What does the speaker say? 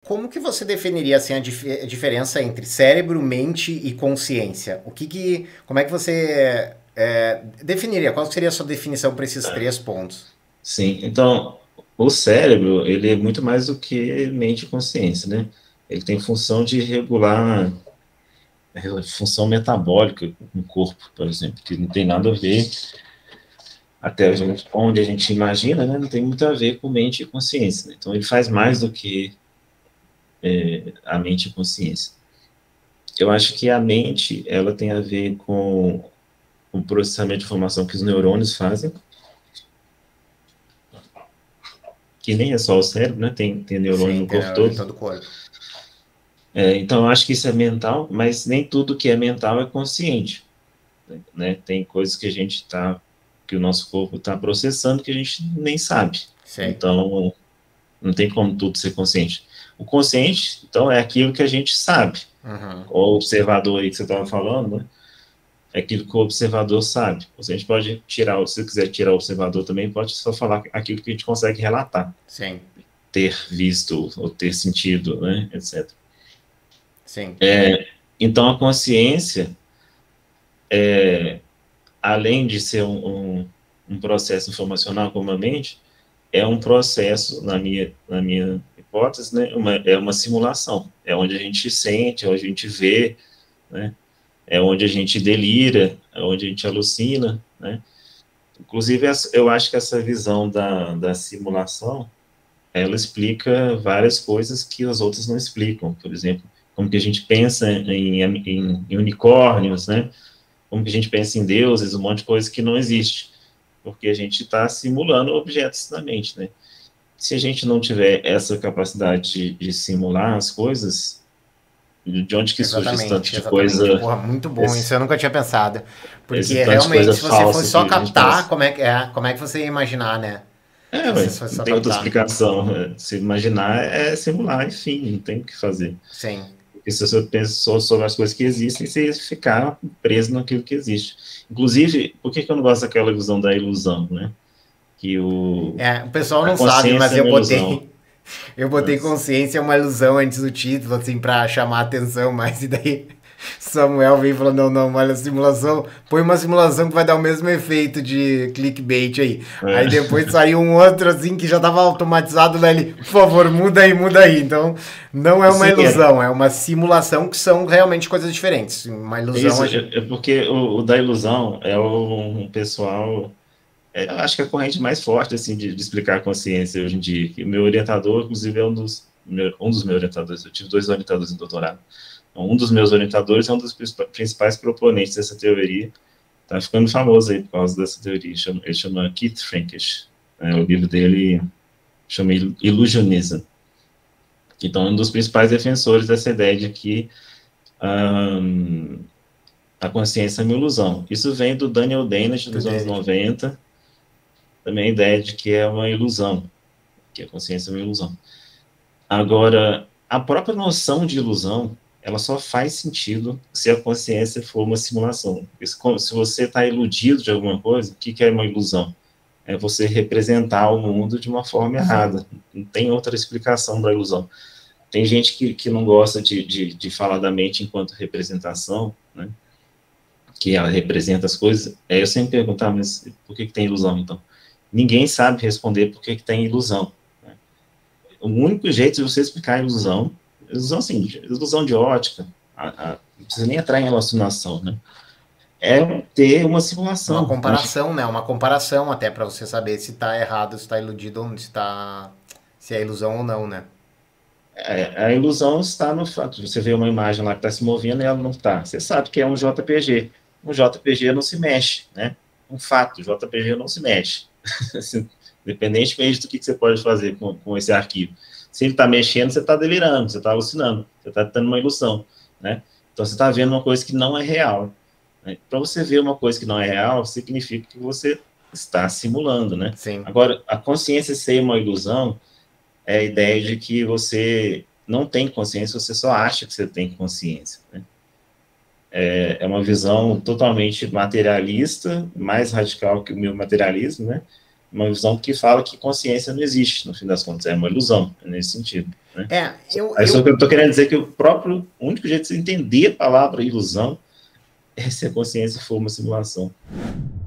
Como que você definiria assim, a diferença entre cérebro, mente e consciência? Como é que você definiria? Qual seria a sua definição para esses três pontos? Sim, então, o cérebro, ele é muito mais do que mente e consciência, né? Ele tem função de regular a função metabólica no corpo, por exemplo, que não tem nada a ver, até onde a gente imagina, né? Não tem muito a ver com mente e consciência, né? Então, ele faz mais do que a mente e consciência. Eu acho que a mente, ela tem a ver com o processamento de informação que os neurônios fazem, que nem é só o cérebro, né? Tem neurônio Sim, no tem corpo neurônio em todo. todo o corpo. Então, eu acho que isso é mental, mas nem tudo que é mental é consciente, né? Tem coisas que a gente tá, que o nosso corpo está processando que a gente nem sabe. Sei. Então, não tem como tudo ser consciente. O consciente, então, é aquilo que a gente sabe. Uhum. O observador aí que você estava falando, né? É aquilo que o observador sabe. Ou seja, a gente pode tirar, se quiser tirar o observador também, pode só falar aquilo que a gente consegue relatar, Sim, ter visto ou ter sentido, né? Etc. sim. Então, a consciência, além de ser um processo informacional como a mente, é um processo, na minha hipótese, né, é uma simulação. É onde a gente sente, é onde a gente vê, né, é onde a gente delira, é onde a gente alucina, né. Inclusive, eu acho que essa visão da simulação, ela explica várias coisas que as outras não explicam. Por exemplo, como que a gente pensa em unicórnios, né, como que a gente pensa em deuses, um monte de coisa que não existe, porque a gente está simulando objetos na mente, né? Se a gente não tiver essa capacidade de simular as coisas, de onde que surge esse tanto Exatamente, de exatamente. coisa, Porra, muito bom. Isso esse, eu nunca tinha pensado. esse Porque tanto de realmente, coisa se você fosse falsa só que a gente captar, pensa? como é que você ia imaginar, né? Se você Ué, fosse não só tem outra captar. explicação. Se imaginar é simular, enfim, não tem o que fazer. Sim. Porque se você pensa só sobre as coisas que existem, você ia ficar preso naquilo que existe. Inclusive, por que que eu não gosto daquela ilusão da ilusão, né? Que O pessoal a não sabe, consciência mas é eu uma ilusão. botei. Eu botei consciência é uma ilusão antes do título, assim, pra chamar a atenção, mas e daí Samuel veio falando, não, não, olha, simulação, põe uma simulação que vai dar o mesmo efeito de clickbait aí. Aí É. depois saiu um outro, assim, que já tava automatizado, lá ele, por favor, muda aí, muda aí. Então, não é uma Sim, ilusão, é uma simulação que são realmente coisas diferentes. Uma ilusão, isso, a gente... é porque o da ilusão é um pessoal, eu acho que é a corrente mais forte, assim, de explicar a consciência hoje em dia. Que o meu orientador, inclusive, é um dos meus orientadores. Eu tive dois orientadores em doutorado. Um dos meus orientadores é um dos principais proponentes dessa teoria. Tá ficando famoso aí por causa dessa teoria. Ele chama Keith Frankish. O livro dele chama Illusionism. Então, é um dos principais defensores dessa ideia de que hum, a consciência é uma ilusão. Isso vem do Daniel Dennett nos anos Tudo 90, também a ideia de que é uma ilusão, que a consciência é uma ilusão. Agora, a própria noção de ilusão, ela só faz sentido se a consciência for uma simulação. Se você está iludido de alguma coisa, o que é uma ilusão? É você representar o mundo de uma forma sim. errada. Não tem outra explicação da ilusão. Tem gente que não gosta de falar da mente enquanto representação, né? Que ela representa as coisas. Eu sempre pergunto, mas por que tem ilusão, então? Ninguém sabe responder por que tem ilusão. Né? O único jeito de você explicar a ilusão assim, ilusão de ótica, não precisa nem entrar em relacionação, né? É ter uma Uma simulação, onde comparação, né? Uma comparação até pra você saber se tá errado, se tá iludido ou se tá... Se é ilusão ou não, né? a ilusão está no fato de você ver uma imagem lá que está se movendo e ela não está. Você sabe que é um JPG. Um JPG não se mexe, né? Um fato, o JPG não se mexe. Independentemente do que você pode fazer com esse arquivo. Se ele está mexendo, você está delirando, você está alucinando, você está tendo uma ilusão, né? Então, você está vendo uma coisa que não é real. Né? Para você ver uma coisa que não é real, significa que você está simulando, né? Sim. Agora, a consciência ser uma ilusão é a ideia de que você não tem consciência, você só acha que você tem consciência. Né? É uma visão totalmente materialista, mais radical que o meu materialismo, né? uma visão que fala que consciência não existe, no fim das contas, é uma ilusão, nesse sentido. Né? Só que eu estou querendo dizer que o único jeito de você entender a palavra ilusão é se a consciência for uma simulação.